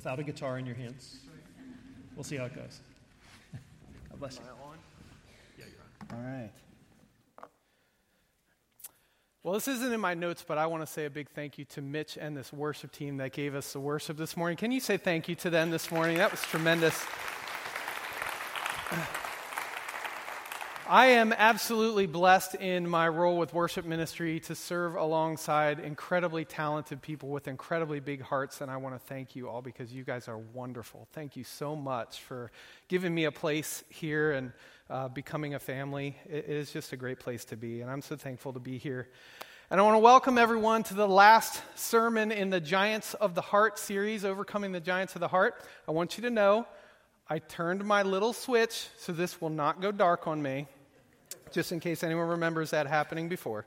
without a guitar in your hands. We'll see how it goes. God bless you. Yeah, you're on. All right. Well, this isn't in my notes, but I want to say a big thank you to Mitch and this worship team that gave us the worship this morning. Can you say thank you to them this morning? That was tremendous. I am absolutely blessed in my role with worship ministry to serve alongside incredibly talented people with incredibly big hearts, and I want to thank you all because you guys are wonderful. Thank you so much for giving me a place here and becoming a family. It is just a great place to be, and I'm so thankful to be here. And I want to welcome everyone to the last sermon in the Giants of the Heart series, Overcoming the Giants of the Heart. I want you to know I turned my little switch, so this will not go dark on me, just in case anyone remembers that happening before.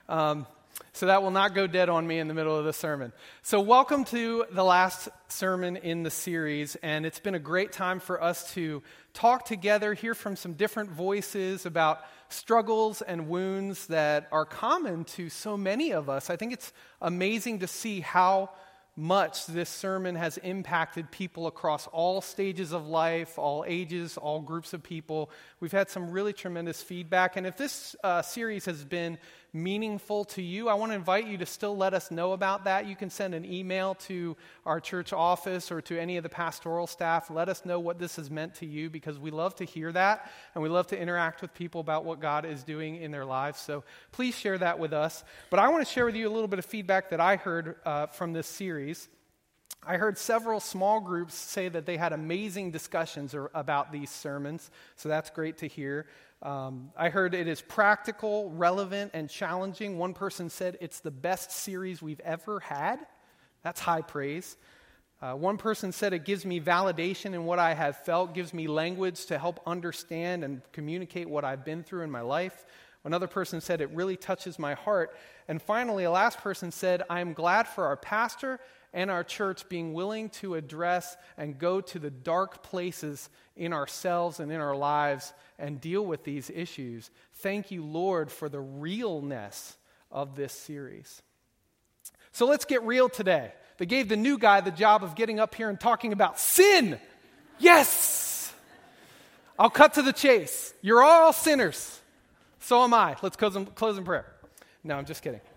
So that will not go dead on me in the middle of the sermon. So welcome to the last sermon in the series, and it's been a great time for us to talk together, hear from some different voices about struggles and wounds that are common to so many of us. I think it's amazing to see how much this sermon has impacted people across all stages of life, all ages, all groups of people. We've had some really tremendous feedback, and if this series has been meaningful to you, I want to invite you to still let us know about that. You can send an email to our church office or to any of the pastoral staff. Let us know what this has meant to you, because we love to hear that, and we love to interact with people about what God is doing in their lives. So please share that with us. But I want to share with you a little bit of feedback that I heard from this series. I heard several small groups say that they had amazing discussions about these sermons, so that's great to hear. I heard it is practical, relevant, and challenging. One person said it's the best series we've ever had. That's high praise. One person said it gives me validation in what I have felt, gives me language to help understand and communicate what I've been through in my life. Another person said it really touches my heart. And finally, a last person said, I am glad for our pastor and our church being willing to address and go to the dark places in ourselves and in our lives and deal with these issues. Thank you, Lord, for the realness of this series. So let's get real today. They gave the new guy the job of getting up here and talking about sin. Yes! I'll cut to the chase. You're all sinners. So am I. Let's close in prayer. No, I'm just kidding.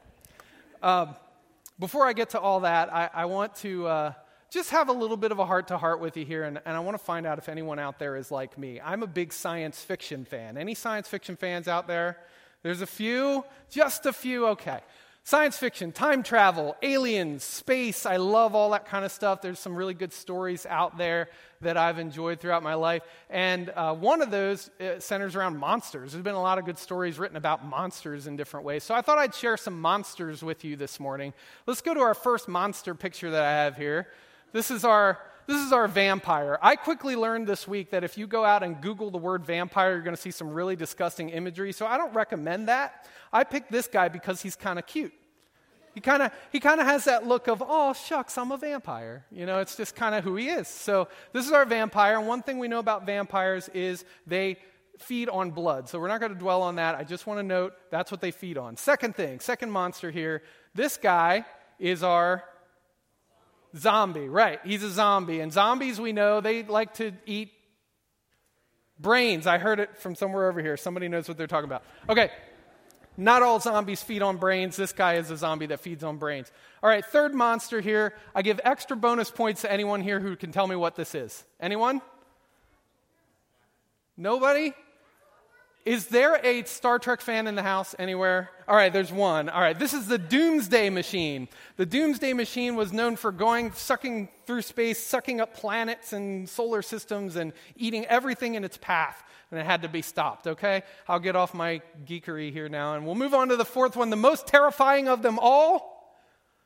Before I get to all that, I want to just have a little bit of a heart-to-heart with you here, and I want to find out if anyone out there is like me. I'm a big science fiction fan. Any science fiction fans out there? There's a few? Just a few? Okay. Science fiction, time travel, aliens, space, I love all that kind of stuff. There's some really good stories out there that I've enjoyed throughout my life. And one of those centers around monsters. There's been a lot of good stories written about monsters in different ways. So I thought I'd share some monsters with you this morning. Let's go to our first monster picture that I have here. This is our vampire. I quickly learned this week that if you go out and Google the word vampire, you're going to see some really disgusting imagery. So I don't recommend that. I picked this guy because he's kind of cute. He kind of has that look of, oh, shucks, I'm a vampire. You know, it's just kind of who he is. So this is our vampire, and one thing we know about vampires is they feed on blood. So we're not going to dwell on that. I just want to note that's what they feed on. Second monster here, this guy is our zombie. Right, he's a zombie. And zombies, we know, they like to eat brains. I heard it from somewhere over here. Somebody knows what they're talking about. Okay. Not all zombies feed on brains. This guy is a zombie that feeds on brains. All right, third monster here. I give extra bonus points to anyone here who can tell me what this is. Anyone? Nobody? Is there a Star Trek fan in the house anywhere? All right, there's one. All right, this is the Doomsday Machine. The Doomsday Machine was known for sucking through space, sucking up planets and solar systems and eating everything in its path. And it had to be stopped, okay? I'll get off my geekery here now, and we'll move on to the fourth one, the most terrifying of them all.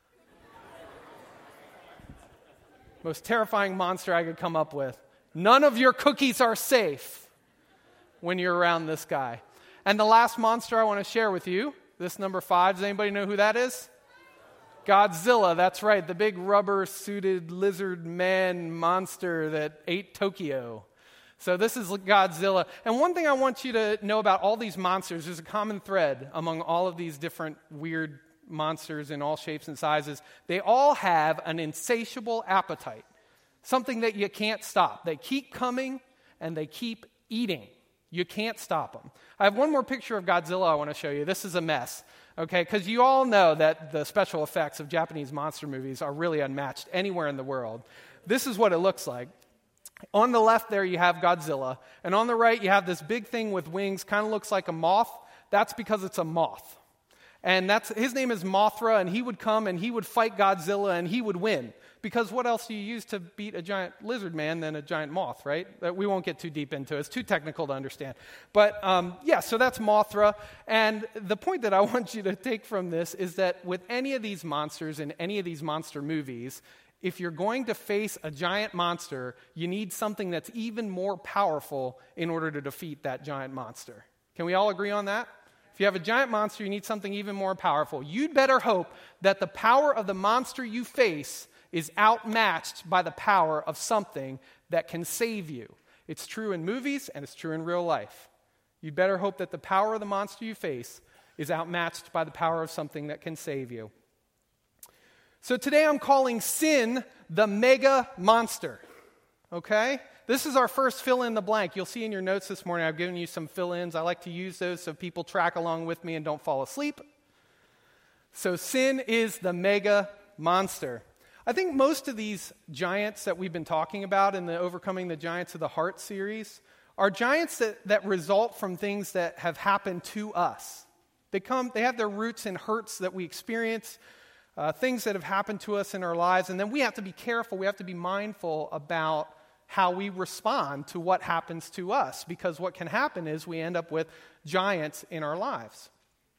Most terrifying monster I could come up with. None of your cookies are safe when you're around this guy. And the last monster I want to share with you, this number 5, does anybody know who that is? Godzilla, that's right, the big rubber-suited lizard man monster that ate Tokyo. So this is Godzilla. And one thing I want you to know about all these monsters, there's a common thread among all of these different weird monsters in all shapes and sizes. They all have an insatiable appetite. something that you can't stop. They keep coming and they keep eating. You can't stop them. I have one more picture of Godzilla I want to show you. This is a mess, okay? Because you all know that the special effects of Japanese monster movies are really unmatched anywhere in the world. This is what it looks like. On the left there you have Godzilla, and on the right you have this big thing with wings, kind of looks like a moth. That's because it's a moth. And his name is Mothra, and he would come and he would fight Godzilla and he would win. Because what else do you use to beat a giant lizard man than a giant moth, right? That we won't get too deep into. It's too technical to understand. But so that's Mothra. And the point that I want you to take from this is that with any of these monsters in any of these monster movies, if you're going to face a giant monster, you need something that's even more powerful in order to defeat that giant monster. Can we all agree on that? If you have a giant monster, you need something even more powerful. You'd better hope that the power of the monster you face is outmatched by the power of something that can save you. It's true in movies and it's true in real life. You'd better hope that the power of the monster you face is outmatched by the power of something that can save you. So today I'm calling sin the mega monster. Okay? This is our first fill in the blank. You'll see in your notes this morning I've given you some fill-ins. I like to use those so people track along with me and don't fall asleep. So sin is the mega monster. I think most of these giants that we've been talking about in the Overcoming the Giants of the Heart series are giants that result from things that have happened to us. They have their roots in hurts that we experience, things that have happened to us in our lives, and then we have to be careful, we have to be mindful about how we respond to what happens to us, because what can happen is we end up with giants in our lives.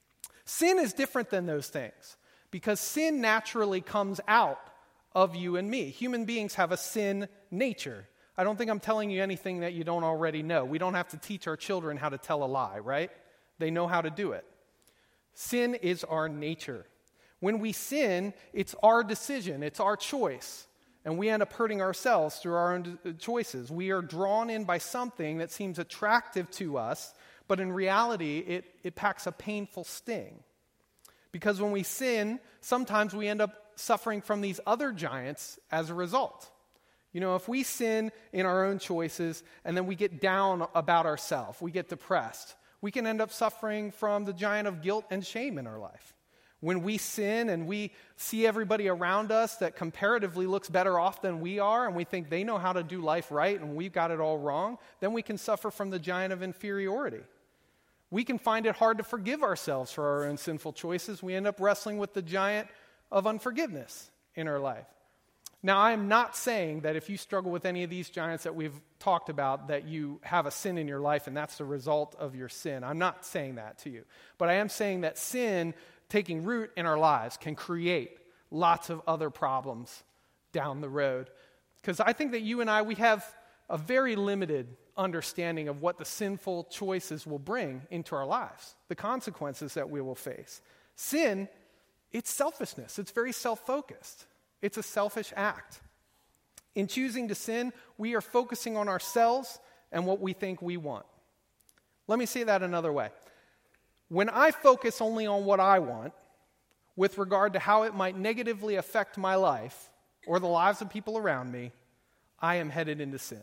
Sin is different than those things, because sin naturally comes out of you and me. Human beings have a sin nature. I don't think I'm telling you anything that you don't already know. We don't have to teach our children how to tell a lie, right? They know how to do it. Sin is our nature. When we sin, it's our decision, it's our choice, and we end up hurting ourselves through our own choices. We are drawn in by something that seems attractive to us, but in reality, it packs a painful sting. Because when we sin, sometimes we end up suffering from these other giants as a result. You know, if we sin in our own choices and then we get down about ourselves, we get depressed, we can end up suffering from the giant of guilt and shame in our life. When we sin and we see everybody around us that comparatively looks better off than we are, and we think they know how to do life right and we've got it all wrong, then we can suffer from the giant of inferiority. We can find it hard to forgive ourselves for our own sinful choices. We end up wrestling with the giant of unforgiveness in our life. Now, I am not saying that if you struggle with any of these giants that we've talked about, that you have a sin in your life and that's the result of your sin. I'm not saying that to you. But I am saying that sin taking root in our lives can create lots of other problems down the road. Because I think that you and I, we have a very limited understanding of what the sinful choices will bring into our lives, the consequences that we will face. Sin, it's selfishness. It's very self-focused. It's a selfish act. In choosing to sin, we are focusing on ourselves and what we think we want. Let me say that another way. When I focus only on what I want, with regard to how it might negatively affect my life or the lives of people around me, I am headed into sin.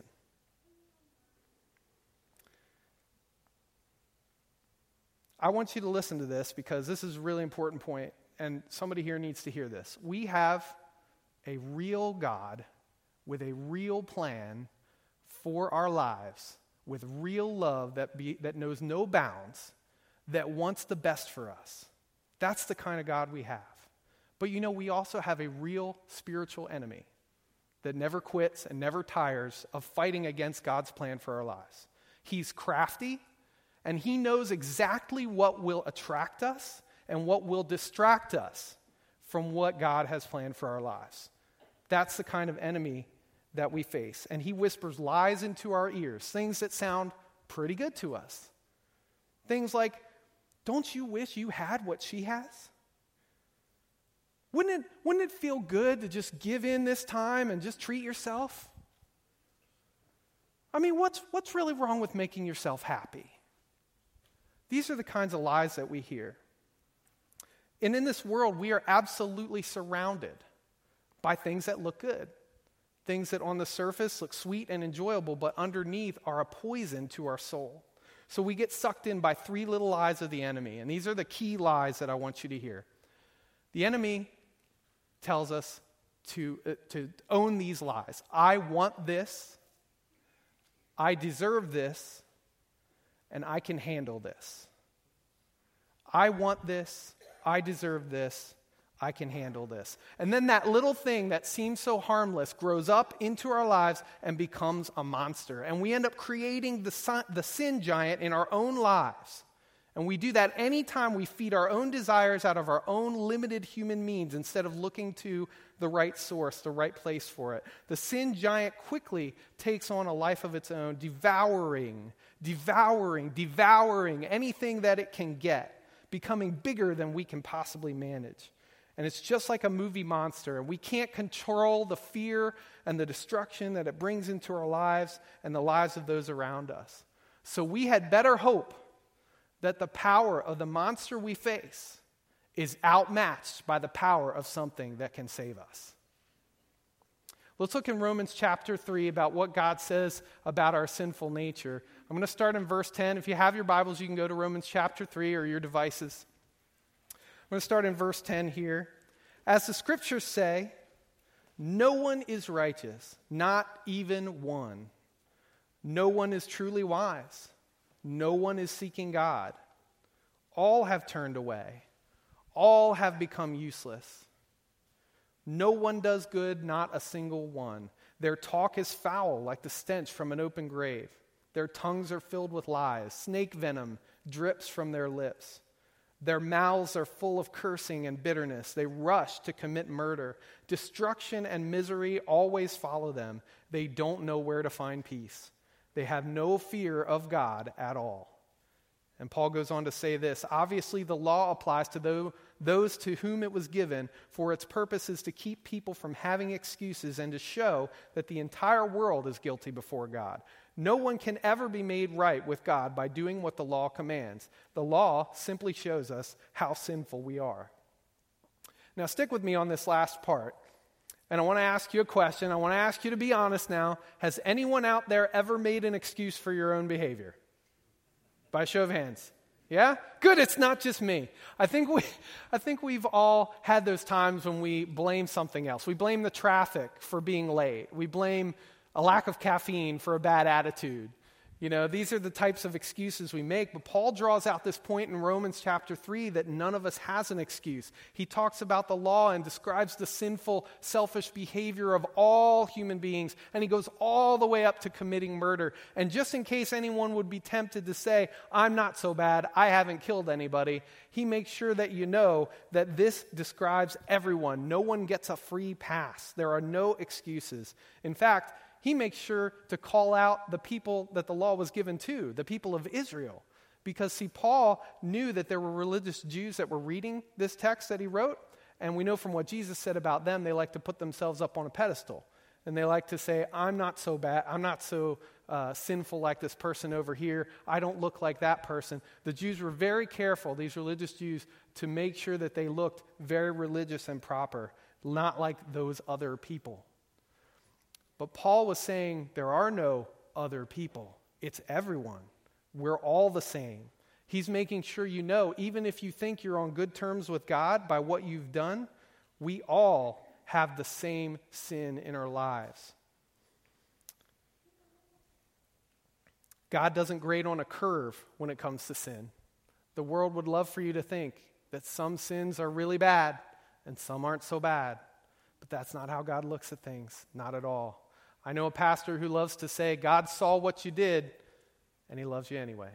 I want you to listen to this because this is a really important point, and somebody here needs to hear this. We have a real God with a real plan for our lives, with real love that knows no bounds, that wants the best for us. That's the kind of God we have. But you know, we also have a real spiritual enemy that never quits and never tires of fighting against God's plan for our lives. He's crafty, and he knows exactly what will attract us and what will distract us from what God has planned for our lives. That's the kind of enemy that we face. And he whispers lies into our ears, things that sound pretty good to us. Things like, don't you wish you had what she has? Wouldn't it feel good to just give in this time and just treat yourself? I mean, what's really wrong with making yourself happy? These are the kinds of lies that we hear. And in this world, we are absolutely surrounded by things that look good. Things that on the surface look sweet and enjoyable, but underneath are a poison to our soul. So we get sucked in by 3 little lies of the enemy, and these are the key lies that I want you to hear. The enemy tells us to own these lies. I want this, I deserve this, and I can handle this. I want this, I deserve this, I can handle this. And then that little thing that seems so harmless grows up into our lives and becomes a monster. And we end up creating the sin giant in our own lives. And we do that anytime we feed our own desires out of our own limited human means instead of looking to the right source, the right place for it. The sin giant quickly takes on a life of its own, devouring anything that it can get, becoming bigger than we can possibly manage. And it's just like a movie monster. We can't control the fear and the destruction that it brings into our lives and the lives of those around us. So we had better hope that the power of the monster we face is outmatched by the power of something that can save us. Let's look in Romans chapter 3 about what God says about our sinful nature. I'm going to start in verse 10. If you have your Bibles, you can go to Romans chapter 3 or your devices. I'm going to start in verse 10 here. As the scriptures say, no one is righteous, not even one. No one is truly wise. No one is seeking God. All have turned away. All have become useless. No one does good, not a single one. Their talk is foul, like the stench from an open grave. Their tongues are filled with lies. Snake venom drips from their lips. Their mouths are full of cursing and bitterness. They rush to commit murder. Destruction and misery always follow them. They don't know where to find peace. They have no fear of God at all. And Paul goes on to say this, obviously the law applies to those to whom it was given, for its purpose is to keep people from having excuses and to show that the entire world is guilty before God. No one can ever be made right with God by doing what the law commands. The law simply shows us how sinful we are. Now stick with me on this last part. And I want to ask you a question. I want to ask you to be honest now. Has anyone out there ever made an excuse for your own behavior? By a show of hands. Yeah? Good, it's not just me. I think we've all had those times when we blame something else. We blame the traffic for being late. We blame a lack of caffeine for a bad attitude. You know, these are the types of excuses we make, but Paul draws out this point in Romans chapter 3 that none of us has an excuse. He talks about the law and describes the sinful, selfish behavior of all human beings, and he goes all the way up to committing murder. And just in case anyone would be tempted to say, I'm not so bad, I haven't killed anybody, he makes sure that you know that this describes everyone. No one gets a free pass. There are no excuses. In fact, he makes sure to call out the people that the law was given to, the people of Israel. Because, see, Paul knew that there were religious Jews that were reading this text that he wrote, and we know from what Jesus said about them, they like to put themselves up on a pedestal. And they like to say, I'm not so bad, I'm not so sinful like this person over here, I don't look like that person. The Jews were very careful, these religious Jews, to make sure that they looked very religious and proper, not like those other people. But Paul was saying there are no other people. It's everyone. We're all the same. He's making sure you know, even if you think you're on good terms with God by what you've done, we all have the same sin in our lives. God doesn't grade on a curve when it comes to sin. The world would love for you to think that some sins are really bad and some aren't so bad. But that's not how God looks at things. Not at all. I know a pastor who loves to say, God saw what you did, and he loves you anyway.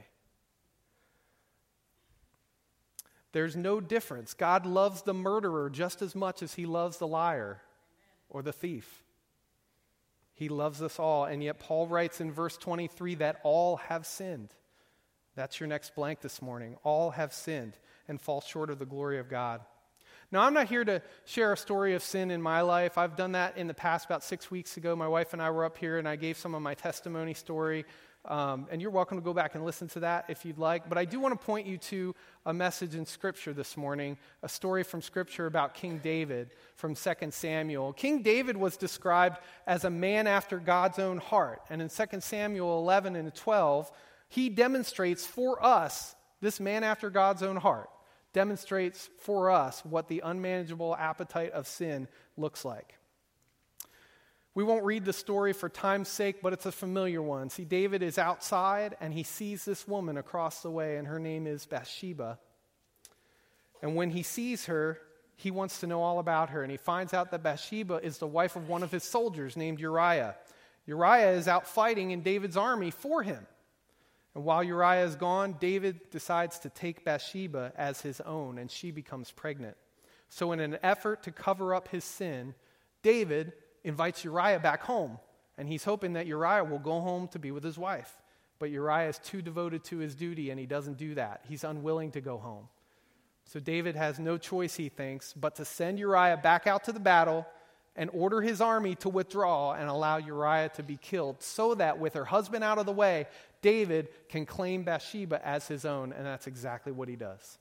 There's no difference. God loves the murderer just as much as he loves the liar or the thief. He loves us all, and yet Paul writes in verse 23 that all have sinned. That's your next blank this morning. All have sinned and fall short of the glory of God. Now, I'm not here to share a story of sin in my life. I've done that in the past. About 6 weeks ago, my wife and I were up here, and I gave some of my testimony story. And you're welcome to go back and listen to that if you'd like. But I do want to point you to a message in Scripture this morning, a story from Scripture about King David from 2 Samuel. King David was described as a man after God's own heart. And in 2 Samuel 11 and 12, he demonstrates for us, this man after God's own heart, demonstrates for us what the unmanageable appetite of sin looks like. We won't read the story for time's sake, but it's a familiar one. See, David is outside, and he sees this woman across the way, and her name is Bathsheba. And when he sees her, he wants to know all about her, and he finds out that Bathsheba is the wife of one of his soldiers named Uriah. Uriah is out fighting in David's army for him. And while Uriah is gone, David decides to take Bathsheba as his own, and she becomes pregnant. So in an effort to cover up his sin, David invites Uriah back home, and he's hoping that Uriah will go home to be with his wife. But Uriah is too devoted to his duty, and he doesn't do that. He's unwilling to go home. So David has no choice, he thinks, but to send Uriah back out to the battle and order his army to withdraw and allow Uriah to be killed, so that with her husband out of the way, David can claim Bathsheba as his own, and that's exactly what he does.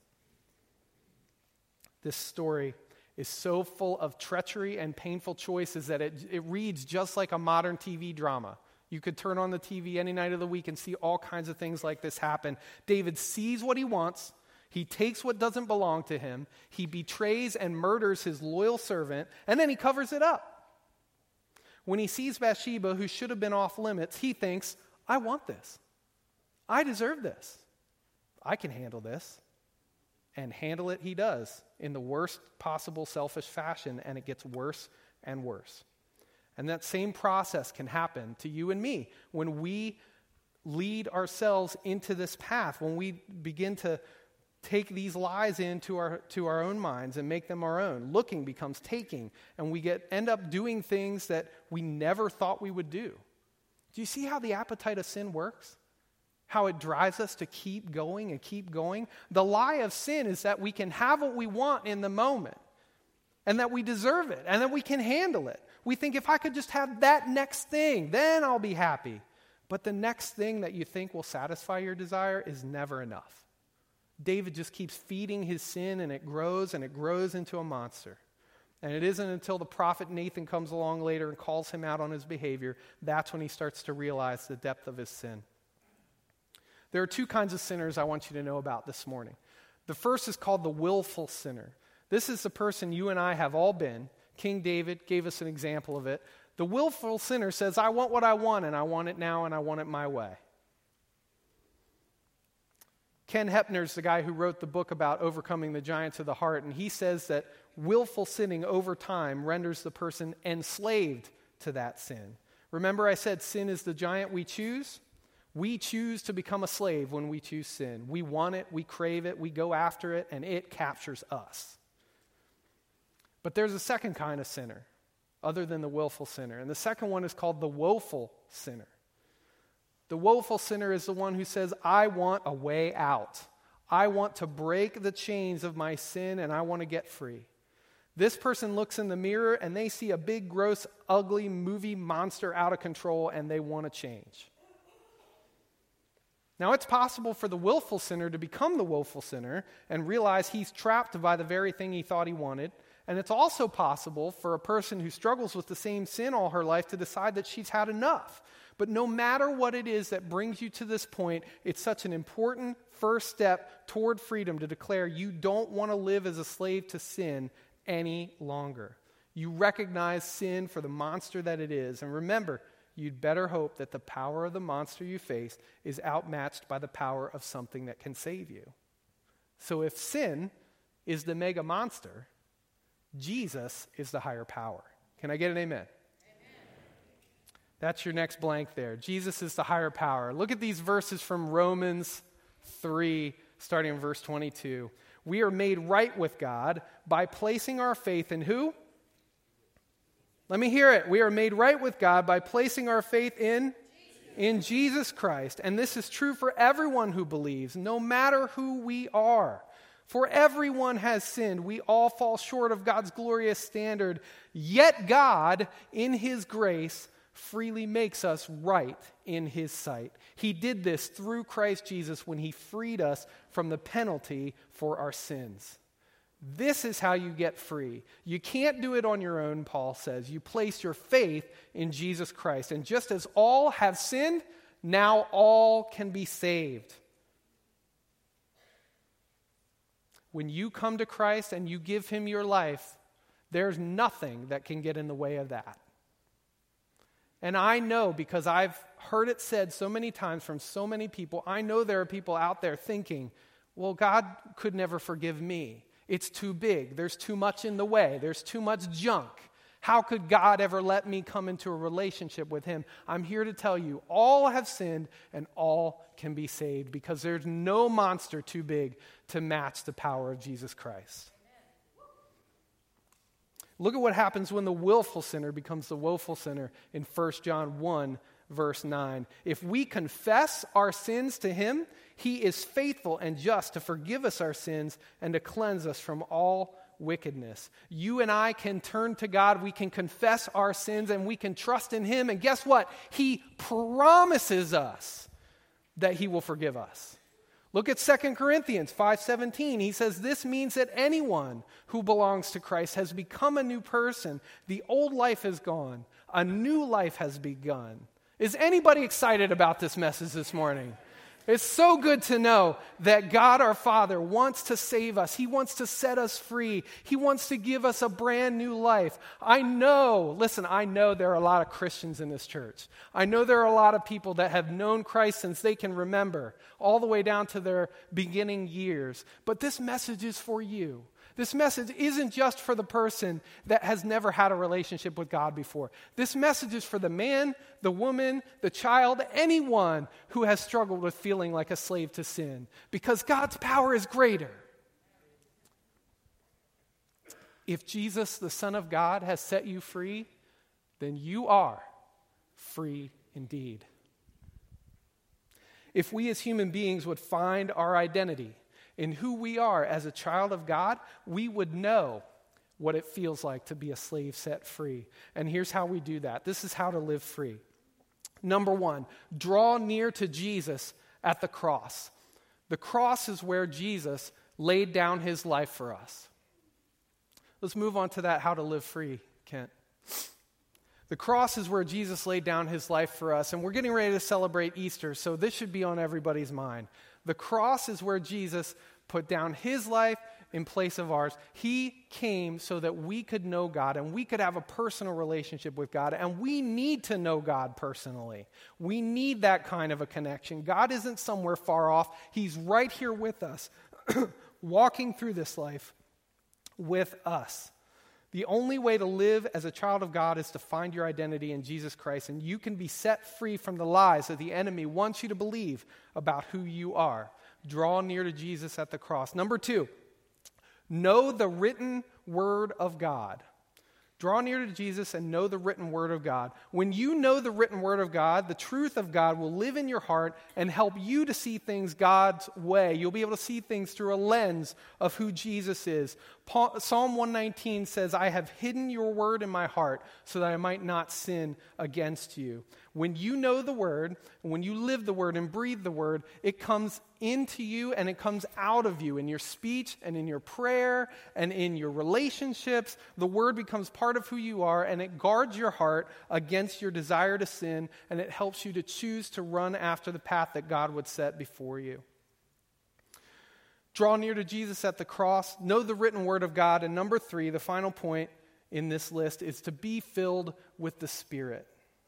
This story is so full of treachery and painful choices that it reads just like a modern TV drama. You could turn on the TV any night of the week and see all kinds of things like this happen. David sees what he wants. He takes what doesn't belong to him. He betrays and murders his loyal servant, and then he covers it up. When he sees Bathsheba, who should have been off limits, he thinks, I want this. I deserve this. I can handle this. And handle it he does in the worst possible selfish fashion, and it gets worse and worse. And that same process can happen to you and me when we lead ourselves into this path, when we begin to take these lies into our own minds and make them our own. Looking becomes taking, and we end up doing things that we never thought we would do. Do you see how the appetite of sin works? How it drives us to keep going and keep going? The lie of sin is that we can have what we want in the moment, and that we deserve it, and that we can handle it. We think, if I could just have that next thing, then I'll be happy. But the next thing that you think will satisfy your desire is never enough. David just keeps feeding his sin, and it grows into a monster. And it isn't until the prophet Nathan comes along later and calls him out on his behavior, that's when he starts to realize the depth of his sin. There are two kinds of sinners I want you to know about this morning. The first is called the willful sinner. This is the person you and I have all been. King David gave us an example of it. The willful sinner says, I want what I want, and I want it now, and I want it my way. Ken Hepner's the guy who wrote the book about overcoming the giants of the heart, and he says that willful sinning over time renders the person enslaved to that sin. Remember I said sin is the giant we choose? We choose to become a slave when we choose sin. We want it, we crave it, we go after it, and it captures us. But there's a second kind of sinner, other than the willful sinner. And the second one is called the woeful sinner. The woeful sinner is the one who says, I want a way out. I want to break the chains of my sin, and I want to get free. This person looks in the mirror, and they see a big, gross, ugly movie monster out of control, and they want to change. Now, it's possible for the willful sinner to become the woeful sinner and realize he's trapped by the very thing he thought he wanted. And it's also possible for a person who struggles with the same sin all her life to decide that she's had enough. But no matter what it is that brings you to this point, it's such an important first step toward freedom to declare you don't want to live as a slave to sin any longer. You recognize sin for the monster that it is. And remember, you'd better hope that the power of the monster you face is outmatched by the power of something that can save you. So if sin is the mega monster, Jesus is the higher power. Can I get an amen? That's your next blank there. Jesus is the higher power. Look at these verses from Romans 3, starting in verse 22. We are made right with God by placing our faith in who? Let me hear it. We are made right with God by placing our faith in Jesus Christ. And this is true for everyone who believes, no matter who we are. For everyone has sinned. We all fall short of God's glorious standard. Yet God, in his grace, freely makes us right in his sight. He did this through Christ Jesus when he freed us from the penalty for our sins. This is how you get free. You can't do it on your own, Paul says. You place your faith in Jesus Christ. And just as all have sinned, now all can be saved. When you come to Christ and you give him your life, there's nothing that can get in the way of that. And I know, because I've heard it said so many times from so many people, I know there are people out there thinking, well, God could never forgive me. It's too big. There's too much in the way. There's too much junk. How could God ever let me come into a relationship with him? I'm here to tell you, all have sinned and all can be saved, because there's no monster too big to match the power of Jesus Christ. Look at what happens when the willful sinner becomes the woeful sinner in 1 John 1, verse 9. If we confess our sins to him, he is faithful and just to forgive us our sins and to cleanse us from all wickedness. You and I can turn to God, we can confess our sins, and we can trust in him. And guess what? He promises us that he will forgive us. Look at 2 Corinthians 5:17. He says, this means that anyone who belongs to Christ has become a new person. The old life is gone. A new life has begun. Is anybody excited about this message this morning? It's so good to know that God our Father wants to save us. He wants to set us free. He wants to give us a brand new life. I know there are a lot of Christians in this church. I know there are a lot of people that have known Christ since they can remember, all the way down to their beginning years. But this message is for you. This message isn't just for the person that has never had a relationship with God before. This message is for the man, the woman, the child, anyone who has struggled with feeling like a slave to sin, because God's power is greater. If Jesus, the Son of God, has set you free, then you are free indeed. If we as human beings would find our identity in who we are as a child of God, we would know what it feels like to be a slave set free. And here's how we do that. This is how to live free. Number one, draw near to Jesus at the cross. The cross is where Jesus laid down his life for us. Let's move on to that, how to live free, Kent. The cross is where Jesus laid down his life for us, and we're getting ready to celebrate Easter, so this should be on everybody's mind. The cross is where Jesus put down his life in place of ours. He came so that we could know God and we could have a personal relationship with God, and we need to know God personally. We need that kind of a connection. God isn't somewhere far off. He's right here with us, walking through this life with us. The only way to live as a child of God is to find your identity in Jesus Christ, and you can be set free from the lies that the enemy wants you to believe about who you are. Draw near to Jesus at the cross. Number two, know the written word of God. Draw near to Jesus and know the written word of God. When you know the written word of God, the truth of God will live in your heart and help you to see things God's way. You'll be able to see things through a lens of who Jesus is. Psalm 119 says, I have hidden your word in my heart so that I might not sin against you. When you know the word, when you live the word and breathe the word, it comes into you and it comes out of you in your speech and in your prayer and in your relationships. The word becomes part of who you are, and it guards your heart against your desire to sin, and it helps you to choose to run after the path that God would set before you. Draw near to Jesus at the cross, know the written word of God, and number three, the final point in this list, is to be filled with the Spirit.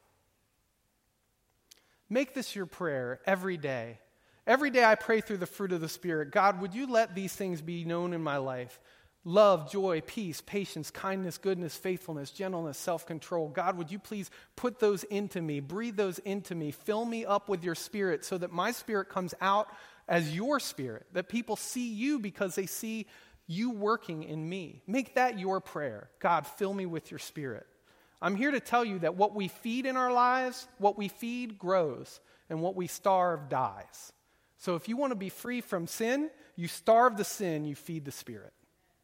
Make this your prayer every day. Every day I pray through the fruit of the Spirit. God, would you let these things be known in my life? Love, joy, peace, patience, kindness, goodness, faithfulness, gentleness, self-control. God, would you please put those into me, breathe those into me, fill me up with your Spirit so that my spirit comes out as your Spirit, that people see you because they see you working in me. Make that your prayer. God, fill me with your Spirit. I'm here to tell you that what we feed in our lives, what we feed grows, and what we starve dies. So if you want to be free from sin, you starve the sin, you feed the Spirit.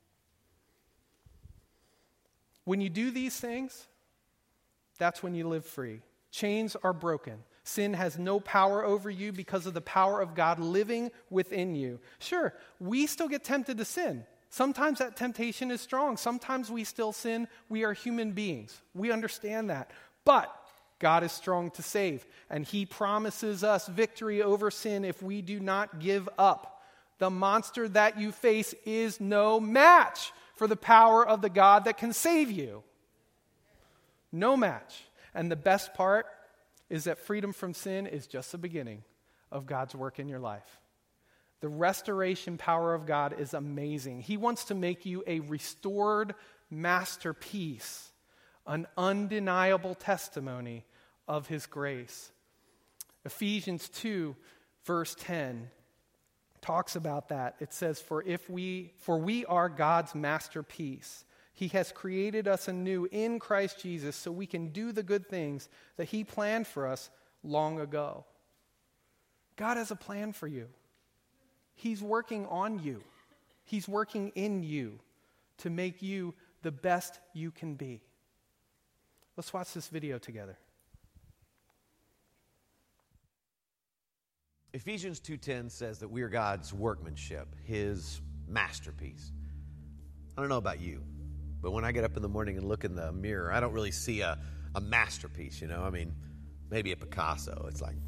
When you do these things, that's when you live free. Chains are broken. Sin has no power over you because of the power of God living within you. Sure, we still get tempted to sin. Sometimes that temptation is strong. Sometimes we still sin. We are human beings. We understand that. But God is strong to save, and He promises us victory over sin if we do not give up. The monster that you face is no match for the power of the God that can save you. No match. And the best part is that freedom from sin is just the beginning of God's work in your life. The restoration power of God is amazing. He wants to make you a restored masterpiece, an undeniable testimony of His grace. Ephesians 2, verse 10 talks about that. It says, For we are God's masterpiece. He has created us anew in Christ Jesus so we can do the good things that He planned for us long ago. God has a plan for you. He's working on you. He's working in you to make you the best you can be. Let's watch this video together. Ephesians 2:10 says that we are God's workmanship, His masterpiece. I don't know about you, but when I get up in the morning and look in the mirror, I don't really see a masterpiece, you know? I mean, maybe a Picasso. It's like,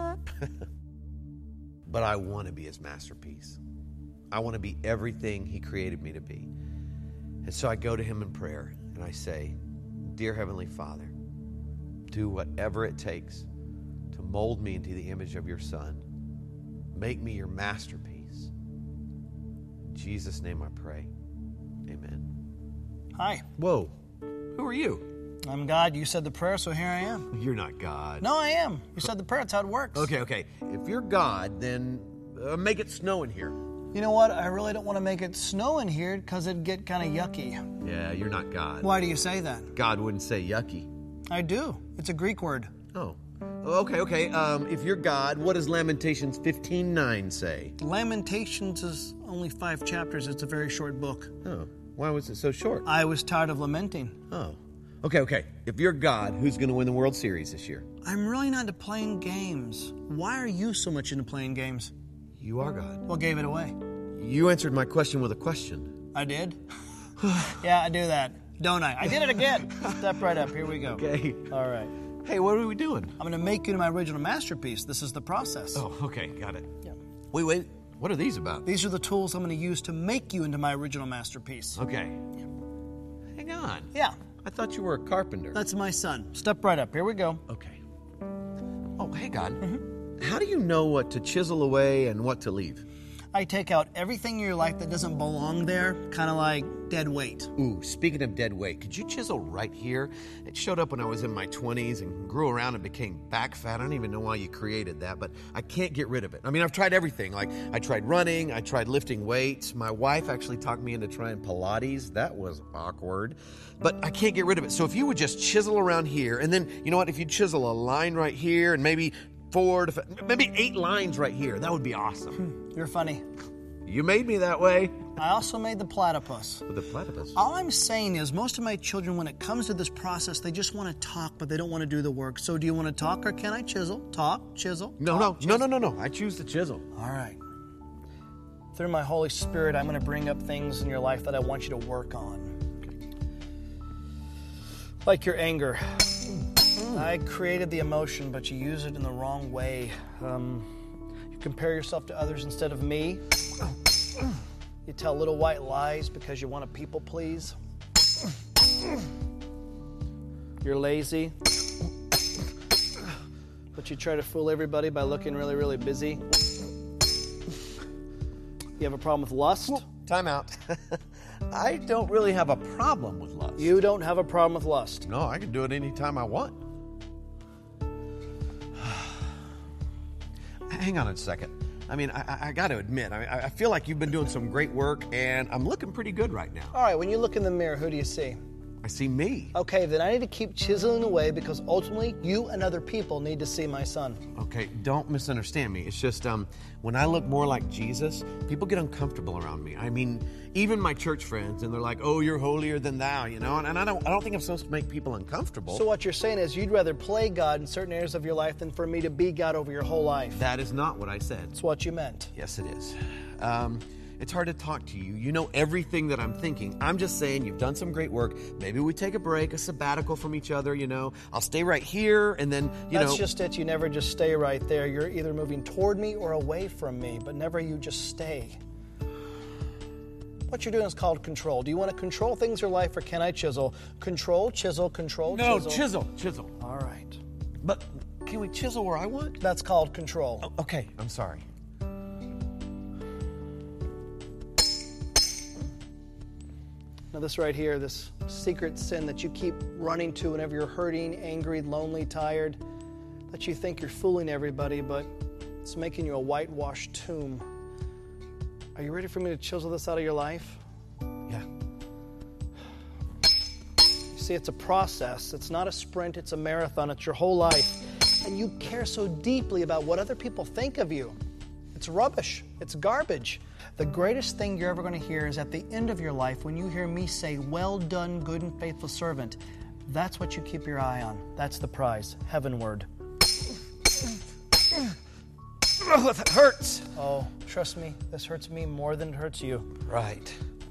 but I want to be His masterpiece. I want to be everything He created me to be. And so I go to Him in prayer and I say, Dear Heavenly Father, do whatever it takes to mold me into the image of your Son. Make me your masterpiece. In Jesus' name I pray. Amen. Hi, Whoa. Who are you? I'm God. You said the prayer, so here I am. You're not God. No, I am. You said the prayer. That's how it works. Okay. If you're God, then make it snow in here. You know what? I really don't want to make it snow in here because it'd get kind of yucky. Yeah, you're not God. Why do you say that? God wouldn't say yucky. I do. It's a Greek word. Oh. Okay. If you're God, what does Lamentations 15:9 say? Lamentations is only 5 chapters. It's a very short book. Oh. Why was it so short? I was tired of lamenting. Oh. Okay. If you're God, who's going to win the World Series this year? I'm really not into playing games. Why are you so much into playing games? You are God. What gave it away? You answered my question with a question. I did? Yeah, I do that. Don't I? I did it again. Step right up. Here we go. Okay. All right. Hey, what are we doing? I'm going to make you into my original masterpiece. This is the process. Oh, okay. Got it. Yeah. Wait. What are these about? These are the tools I'm going to use to make you into my original masterpiece. Okay. Hang on. Yeah. I thought you were a carpenter. That's my son. Step right up. Here we go. Okay. Oh, hey, God. How do you know what to chisel away and what to leave? I take out everything in your life that doesn't belong there, kind of like dead weight. Ooh, speaking of dead weight, could you chisel right here? It showed up when I was in my 20s and grew around and became back fat. I don't even know why you created that, but I can't get rid of it. I mean, I've tried everything. Like, I tried running, I tried lifting weights. My wife actually talked me into trying Pilates. That was awkward. But I can't get rid of it. So if you would just chisel around here, and then, you know what, if you chisel a line right here and maybe 8 lines right here, that would be awesome. You're funny. You made me that way. I also made the platypus. With the platypus? All I'm saying is most of my children, when it comes to this process, they just want to talk, but they don't want to do the work. So do you want to talk or can I chisel? Talk, chisel. No. I choose to chisel. All right. Through my Holy Spirit, I'm going to bring up things in your life that I want you to work on. Like your anger. I created the emotion, but you use it in the wrong way. You compare yourself to others instead of me. You tell little white lies because you want to people please. You're lazy, but you try to fool everybody by looking really, really busy. You have a problem with lust? Time out. I don't really have a problem with lust. You don't have a problem with lust. No, I can do it anytime I want. Hang on a second. I mean, I got to admit, I feel like you've been doing some great work, and I'm looking pretty good right now. All right, when you look in the mirror, who do you see? I see me. Okay, then I need to keep chiseling away because ultimately you and other people need to see my son. Okay, don't misunderstand me. It's just when I look more like Jesus, people get uncomfortable around me. I mean, even my church friends, and they're like, "Oh, you're holier than thou," you know. And I don't think I'm supposed to make people uncomfortable. So what you're saying is you'd rather play God in certain areas of your life than for me to be God over your whole life. That is not what I said. That's what you meant. Yes, it is. It's hard to talk to you. You know everything that I'm thinking. I'm just saying you've done some great work. Maybe we take a break, a sabbatical from each other, you know. I'll stay right here, and then, That's just it. You never just stay right there. You're either moving toward me or away from me, but never you just stay. What you're doing is called control. Do you want to control things in your life, or can I chisel? Control, chisel, control, No, chisel. chisel. All right. But can we chisel where I want? That's called control. Oh, okay, I'm sorry. Now this right here, this secret sin that you keep running to whenever you're hurting, angry, lonely, tired, that you think you're fooling everybody, but it's making you a whitewashed tomb. Are you ready for me to chisel this out of your life? Yeah. You see, it's a process. It's not a sprint, it's a marathon. It's your whole life. And you care so deeply about what other people think of you. It's rubbish. It's garbage. The greatest thing you're ever going to hear is at the end of your life when you hear me say, "Well done, good and faithful servant." That's what you keep your eye on. That's the prize, heavenward. Oh, that hurts. Oh, trust me, this hurts me more than it hurts you. Right.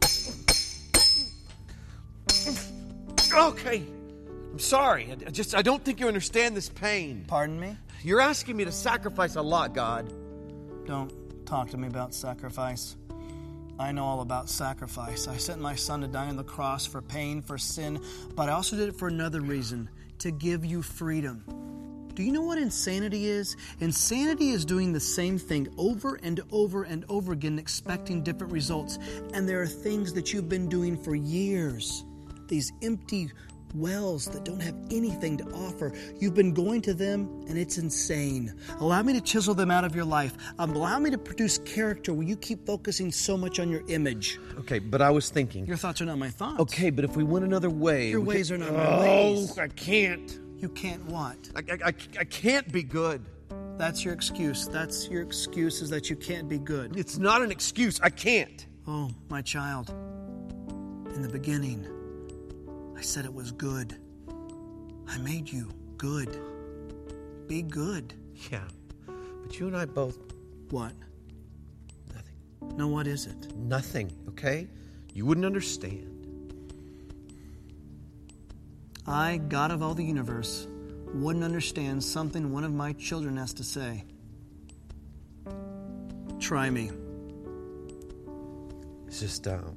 Okay. I'm sorry. I don't think you understand this pain. Pardon me? You're asking me to sacrifice a lot, God. Don't talk to me about sacrifice. I know all about sacrifice. I sent my son to die on the cross for pain, for sin, but I also did it for another reason, to give you freedom. Do you know what insanity is? Insanity is doing the same thing over and over and over again, expecting different results. And there are things that you've been doing for years. These empty wells that don't have anything to offer. You've been going to them, and it's insane. Allow me to chisel them out of your life. Allow me to produce character where you keep focusing so much on your image. Okay, but I was thinking. Your thoughts are not my thoughts. Okay, but if we went another way. Your ways are not my ways. Oh, I can't. You can't what? I can't be good. That's your excuse. That's your excuse, is that you can't be good. It's not an excuse. I can't. Oh, my child. In the beginning, I said it was good. I made you good. Be good. Yeah, but you and I both... What? Nothing. No, what is it? Nothing, okay? You wouldn't understand. I, God of all the universe, wouldn't understand something one of my children has to say. Try me. It's just, I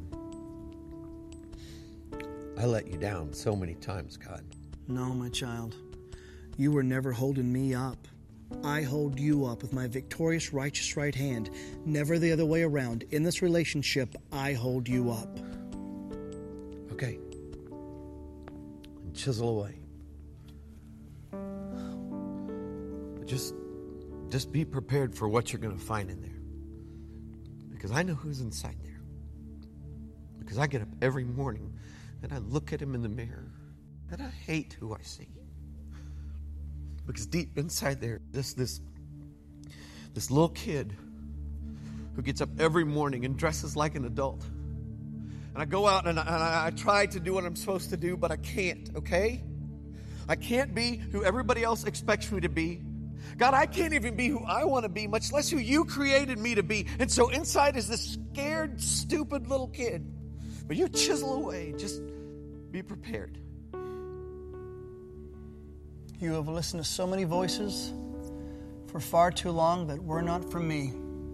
let you down so many times, God. No, my child. You were never holding me up. I hold you up with my victorious, righteous right hand. Never the other way around. In this relationship, I hold you up. Okay. And chisel away. But just be prepared for what you're going to find in there. Because I know who's inside there. Because I get up every morning and I look at him in the mirror and I hate who I see. Because deep inside there, this little kid who gets up every morning and dresses like an adult. And I go out and I try to do what I'm supposed to do, but I can't, okay? I can't be who everybody else expects me to be. God, I can't even be who I want to be, much less who you created me to be. And so inside is this scared, stupid little kid. But you chisel away. Just be prepared. You have listened to so many voices for far too long that were not from me.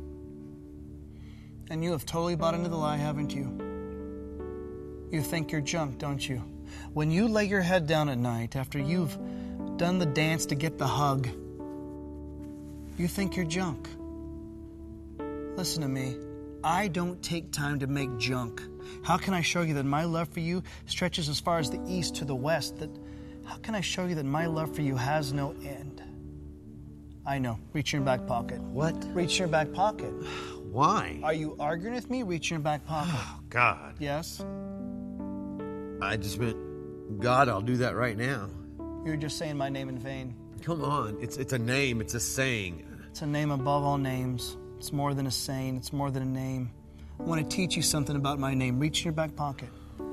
And you have totally bought into the lie, haven't you? You think you're junk, don't you? When you lay your head down at night after you've done the dance to get the hug, you think you're junk. Listen to me. I don't take time to make junk. How can I show you that my love for you stretches as far as the east to the west? How can I show you that my love for you has no end? I know. Reach in your back pocket. What? Reach in your back pocket. Why? Are you arguing with me? Reach in your back pocket. Oh, God. Yes? I just meant God, I'll do that right now. You're just saying my name in vain. Come on. It's a name. It's a saying. It's a name above all names. It's more than a saying. It's more than a name. I want to teach you something about my name. Reach in your back pocket.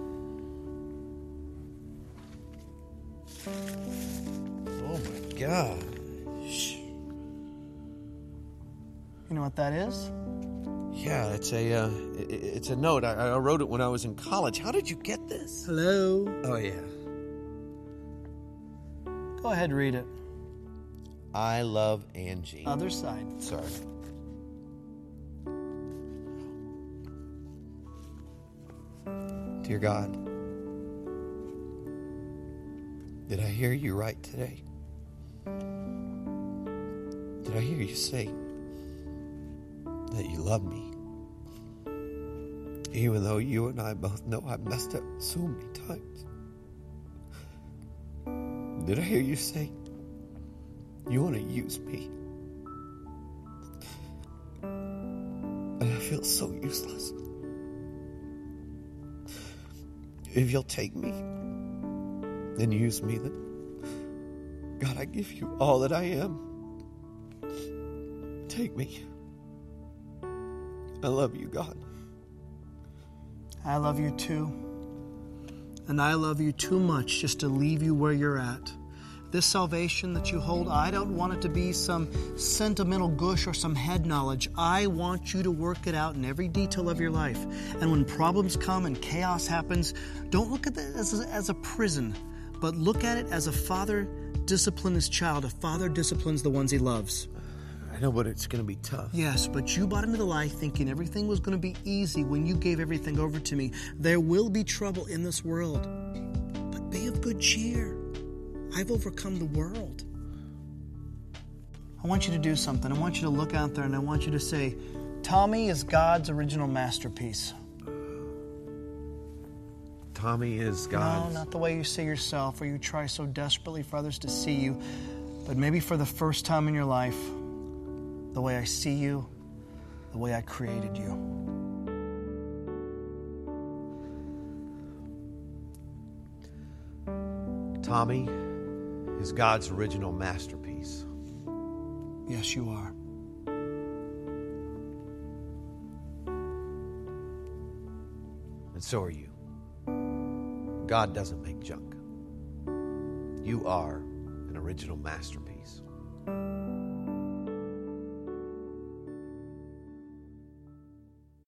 Oh, my gosh. You know what that is? Yeah, it's a note. I wrote it when I was in college. How did you get this? Hello. Oh, yeah. Go ahead, read it. I love Angie. Other side. Sorry. Dear God, did I hear you right today? Did I hear you say that you love me? Even though you and I both know I messed up so many times. Did I hear you say you want to use me? And I feel so useless. If you'll take me and use me, then God, I give you all that I am. Take me. I love you, God. I love you too. And I love you too much just to leave you where you're at. This salvation that you hold, I don't want it to be some sentimental gush or some head knowledge. I want you to work it out in every detail of your life. And when problems come and chaos happens, don't look at it as a prison, but look at it as a father disciplines his child. A father disciplines the ones he loves. I know, but it's going to be tough. Yes, but you bought into the lie thinking everything was going to be easy when you gave everything over to me. There will be trouble in this world, but be of good cheer. I've overcome the world. I want you to do something. I want you to look out there and I want you to say, Tommy is God's original masterpiece. Tommy is God's. No, not the way you see yourself or you try so desperately for others to see you, but maybe for the first time in your life, the way I see you, the way I created you. Tommy is God's original masterpiece. Yes, you are. And so are you. God doesn't make junk. You are an original masterpiece.